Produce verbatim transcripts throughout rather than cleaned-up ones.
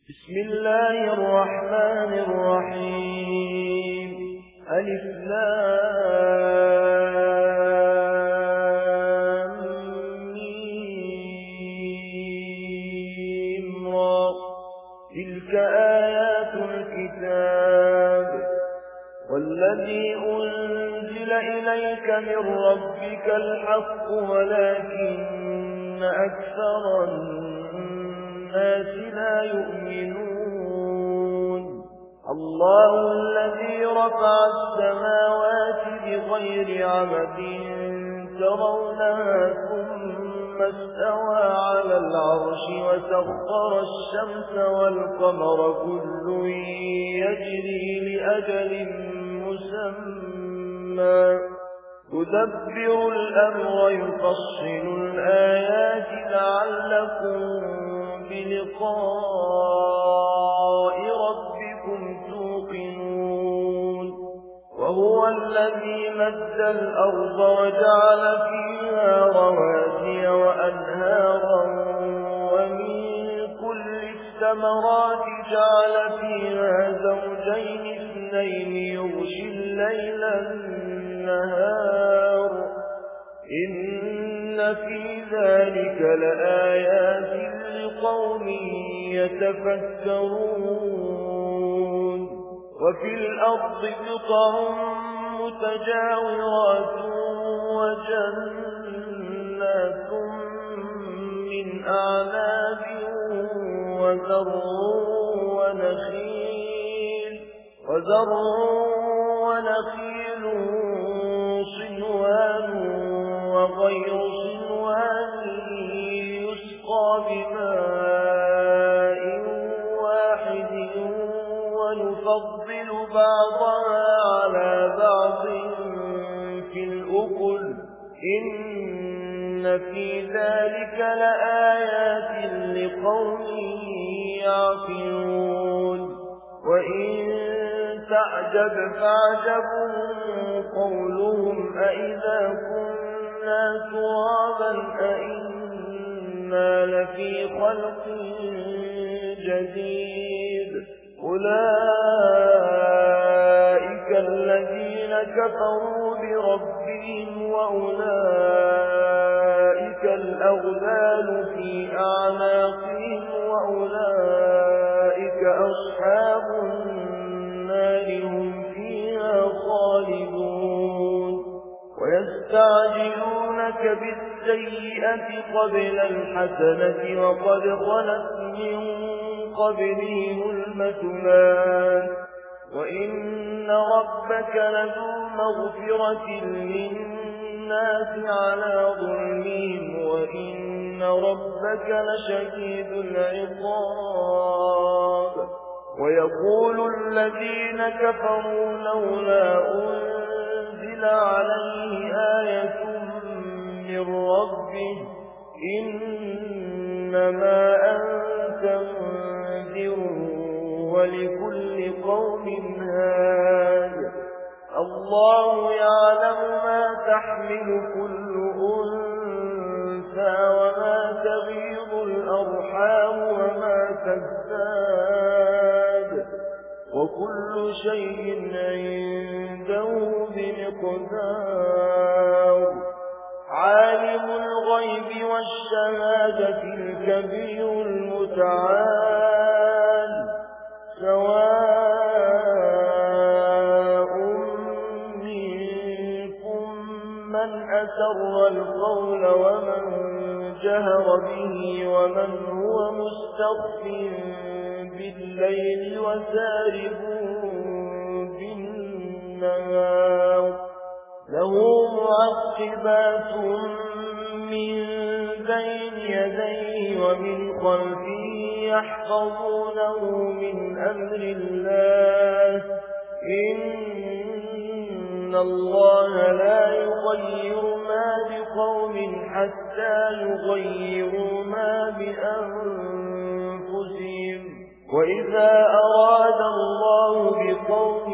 بسم الله الرحمن الرحيم. ألف لام ميم را. تلك آيات الكتاب والذي أنزل إليك من ربك الحق ولكن أكثر الناس لا يؤمنون. الله الذي رفع السماوات بغير عمد ترونها ثم استوى على العرش وسخر الشمس والقمر كل يجري لأجل مسمى يدبر الأمر يفصل الآيات لعلكم بلقاء ربكم توقنون. وهو الذي مد الأرض وجعل فيها رواسي وأنهارا ومن كل الثمرات جعل فيها زوجين اثنين يغشي الليل النهار إن في ذلك لآيات لقوم يتفكرون. وفي الأرض قطع متجاورات وجنات من أعناب وزرع ونخيل وزرع ونخيل صنوان وغير صنوان يسقى بماء واحد ونفضل بعضها على بعض في الأكل إن في ذلك لآيات لقوم يعقلون. وإن تعجب فعجب قولهم أئذا كنا ترابا أئنا لفي خلق جديد. أولئك الذين كفروا بربهم وأولئك الأغلال في أعناقهم وأولئك أصحاب النار هم فيها خالدون. ويستعجلونك بالسيئة قبل الحسنة وقد خلت من قبلهم المثلات وإن ربك لذو مغفرة للناس على ظلمهم وإن ربك لشديد العقاب. ويقول الذين كفروا لولا أنزل عليه آية من ربه إنما أنت منذر ولكل قوم هاد. الله يعلم ما تحمل كل أنثى وما تغيض الأرحام وما تزداد وكل شيء عنده بمقدار. عالم الغيب والشهادة الكبير المتعال سواء منكم من أسر القول ومن جهر به ومن هو مستخف بالليل وسارب بالنهار له معقبات من بين يديه ومن خلفه يحفظونه من أمر الله إن الله لا يغير ما بقوم حتى يغيروا ما بأنفسهم. وإذا أراد الله بقوم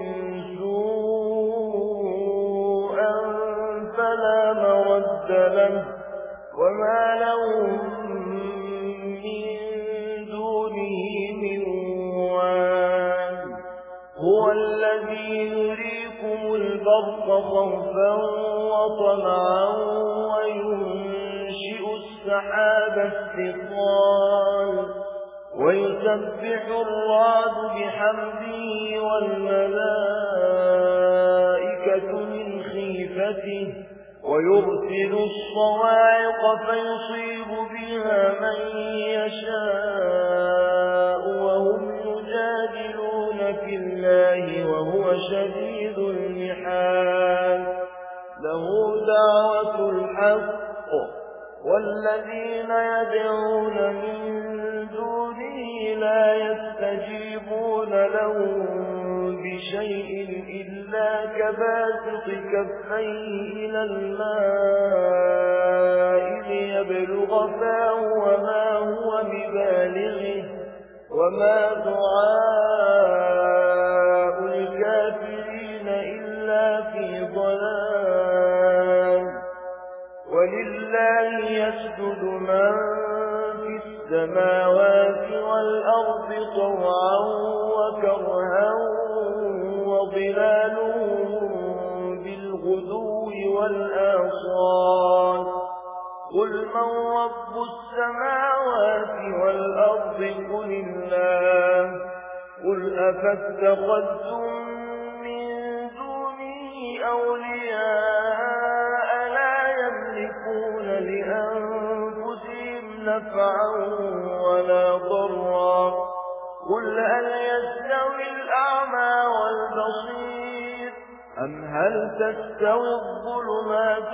سوءا فلا مرد له وما لهم من دونه البرق خوفا وطمعا وينشئ السحاب الثقال ويسبح الرعد بحمده والملائكة من خيفته ويرسل الصواعق فيصيب بها من يشاء وهم يجادلون في الله وهو شديد المحال له دعوة الحق والذين يدعون من دونه لا يستجيبون لهم بشيء إلا كباسط كفيه إلى الماء ليبلغ فاه وما هو ببالغه وما دعاء الكافرين إلا في ضلال ولله يسجد من في السماوات والأرض طوعا وكرها وظلالهم بالغدو والآصال قل من رب السماوات والأرض قل الله قل أفاتخذتم من دونه أولياء لا يملكون لأنفسهم نفعا ولا ضرا قل هل يستوي الأعمى والبصير أم هل تستوي الظلمات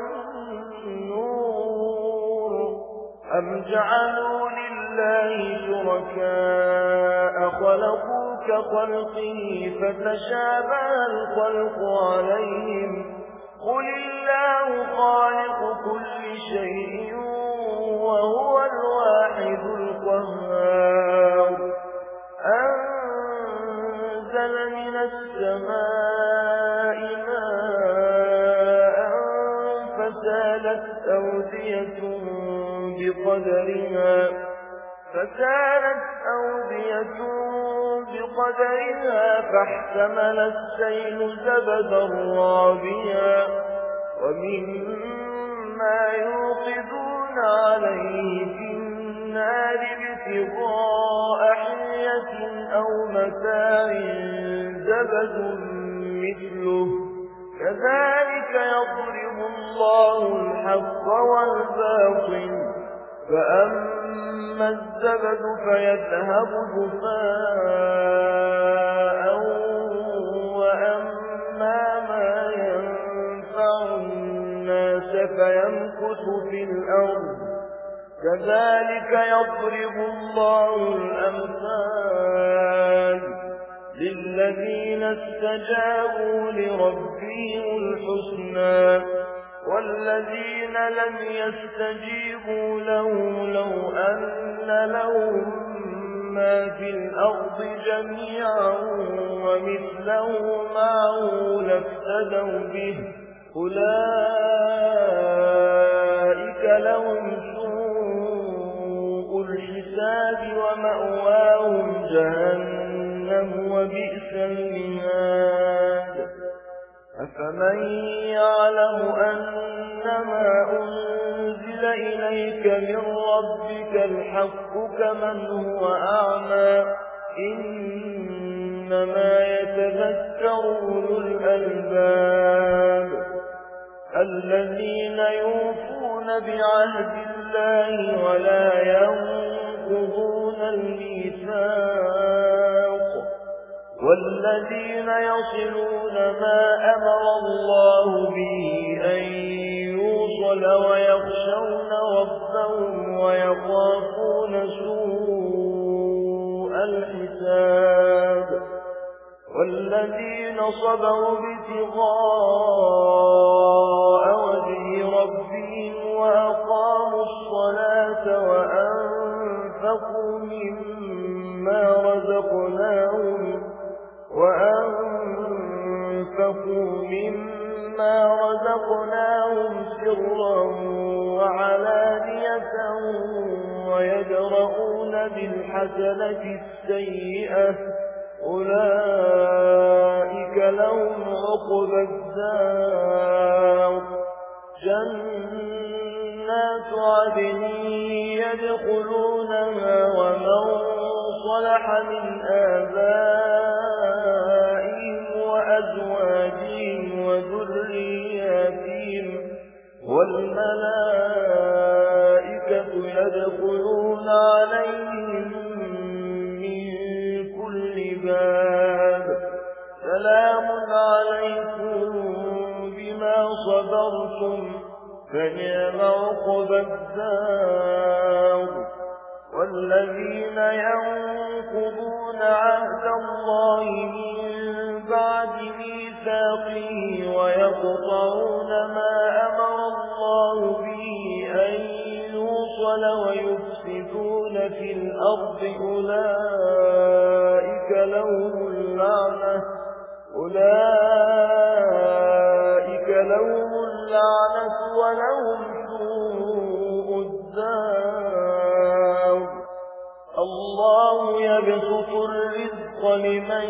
والنور أم جعلوا لله شركاء خلقوا كخلقه فتشابه الخلق عليهم قل الله خالق كل شيء وهو الواحد القهار أنزل من السماء ماء فسالت أودية بقدرها فسالت أودية بقدرها فاحتمل السيل زبدا رابيا ومما يوقدون عليه في النار ابتغاء حلية أو متاع زبد مثله كذلك يضرب الله الحق والباطل فأما الزبد فيذهب جفاء وأما ما ينفع الناس فيمكث في الأرض كذلك يضرب الله الأمثال للذين استجابوا لربهم الحسنى والذين لم يستجيبوا له لو أن لهم ما في الأرض جميعا ومثله معه لافتدوا به أولئك لهم سوء الحساب ومأواهم جهنم وبئس المهاد أفمن يعلم أنما أنزل إليك من ربك الحق كمن هو أعمى إنما يتذكر أولو الألباب الذين يوفون بعهد الله ولا ينقضون الميثاق والذين يصلون ما أمر الله به أن يوصل ويخشون ربهم ويخافون سوء الحساب والذين صبروا ابتغاء وجه ربهم وأقاموا الصلاة وأنفقوا مما رزقناهم وأنفقوا مما رزقناهم سرا وعلانية ويدرؤون بالحسنة السيئة أولئك لهم عقبى الدار جنات عدن يدخلونها ومن صلح من آبائهم وأزواجهم وذرياتهم والملائكة يدخلون عليهم من كل باب سلام عليكم بما صبرتم فنعم عقبى الدار والذين ينقضون عهد الله من بعد ميثاقه ويقطعون ما أمر الله به أن يوصل ويفسدون في الأرض أولئك لهم اللعنة أولئك لهم اللعنة ولهم سوء الدار الله يبسط الرزق لمن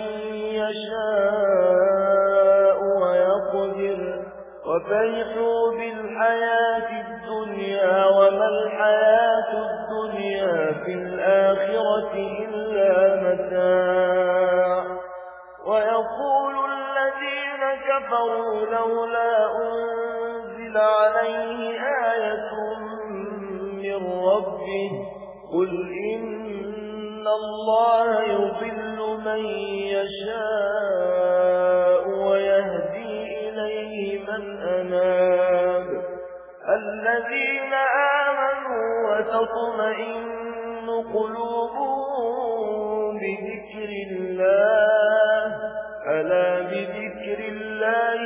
يشاء ويقدر وفرحوا بالحياة الدنيا وما الحياة الدنيا في الآخرة إلا متاع ويقول الذين كفروا لولا أنزل عليه آية من ربه قل إن الله يضل من يشاء ويهدي إليه من أناب الذين آمنوا وتطمئن قلوبهم بذكر الله ألا بذكر الله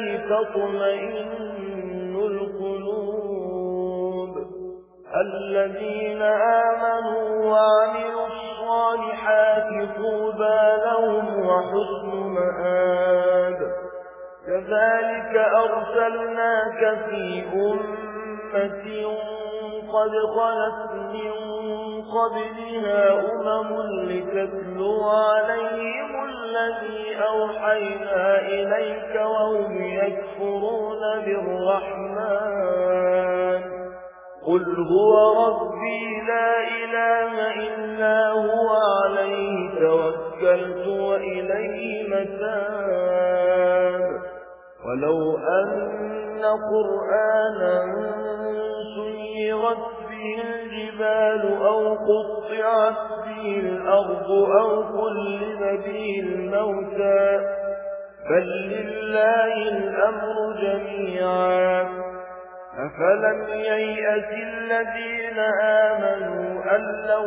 تطمئن القلوب الذين آمنوا وعملوا الصالحات طوبى لهم وحسن مآب كذلك أرسلناك في أمة قد خلت من قبلها أمم لتتلو عليهم الذي أوحينا إليك وهم يكفرون بالرحمن قل هو ربي لا إله إلا هو عليه توكلت وإليه متاب ولو أن قرآنا سيرت به الجبال أو قطعت به الأرض أو كلم به الموتى بل لله الأمر جميعا أفلم ييأس الذين آمنوا أن لو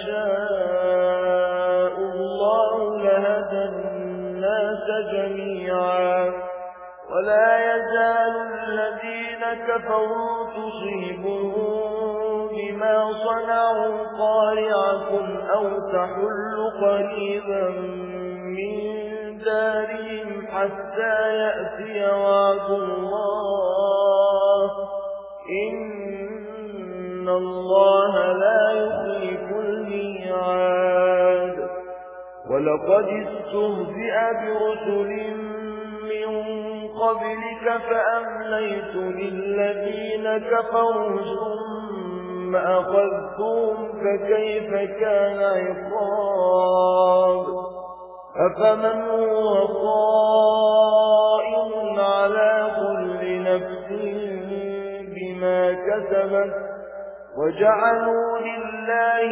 يشاء الله لهدى الناس جميعا ولا يزال الذين كفروا تصيبهم بما صنعوا قارعة أو تحل قريبا من دارهم حتى يأتي وعد الله إن الله لا يخلف الميعاد ولقد استهزئ برسل من قبلك فأمليت للذين كفروا ثم أخذتهم فكيف كان عقاب أفمن هو قائم على كل نفس بما كسبت وجعلوا لله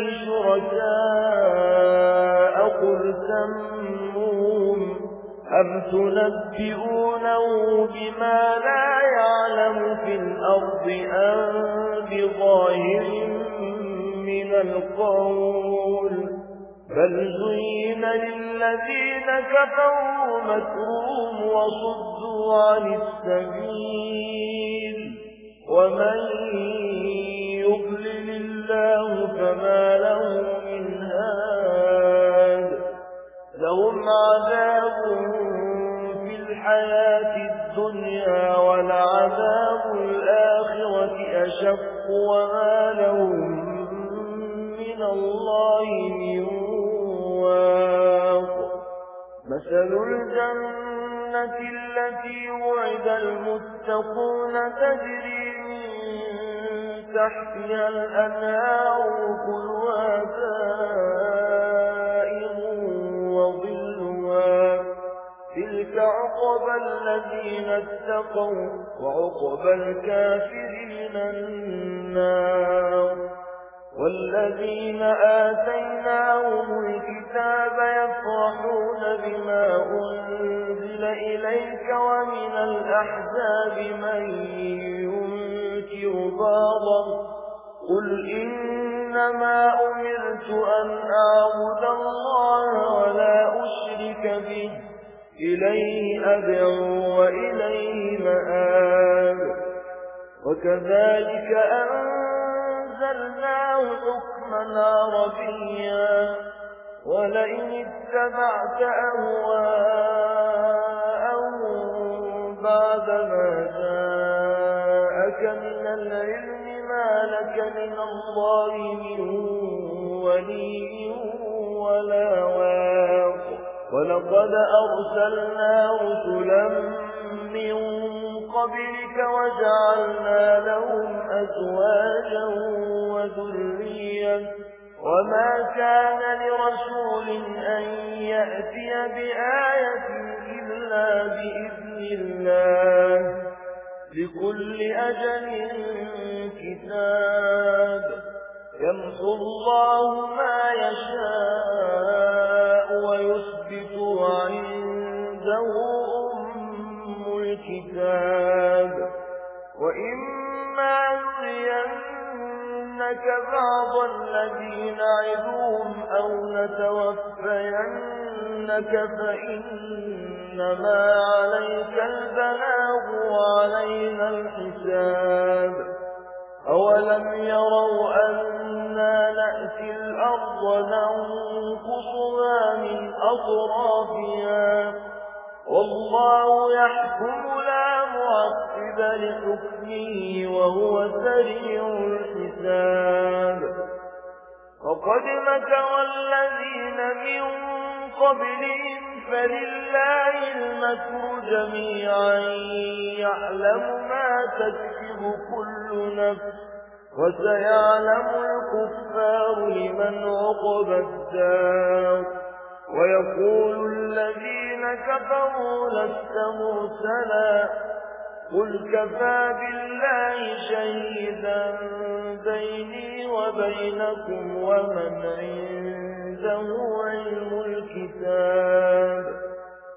شركاء قل سموهم أم تنبئونه بما لا يعلم في الأرض أم بظاهر من القول بل زين للذين كفروا مكرهم وصدوا عن السبيل ومن يضلل الله فما له من هاد لهم عذاب في الحياة الدنيا ولعذاب الآخرة أشق وما لهم من الله من واق مثل الجنة التي وعد المتقون تجري من تحتها الأنهار كلها دائم وظلها تلك عقبى الذين اتقوا وعقبى الكافرين النار والذين آتيناهم الكتاب يفرحون بما أنزل إليك ومن الأحزاب من ينكر بعضا قل إنما أمرت أن أعبد الله ولا أشرك به إليه أدعو وإليه مآب وكذلك أنزلناه حكما عربيا ولئن اتبعت أهواءهم بعدما جاءك من العلم ما لك من الله من ولي ولا واق ولقد أرسلنا رسلا من قبلك وجعلنا لهم أزواجا وذريا وما كان لرسول أن يأتي بآية إلا بإذن الله لكل أجل كتاب يمحو الله ما يشاء ويثبت عنده أم الكتاب وإما نرينك بعض الذين نعدهم أو نتوفينك فإنما عليك البلاغ وعلينا الحساب أولم يروا أنا نأتي الأرض ننقصها من أطرافها والله يحكم لا معقب لحكمه وهو سريع الحساب وقد مكر الذين من قبلهم فلله المكر جميعا يعلم ما تكسب كل نفس وسيعلم الكفار لمن عقبى الدار ويقول الذين كفروا لست مرسلا قل كفى بالله شهيدا بيني وبينكم ومن عنده علم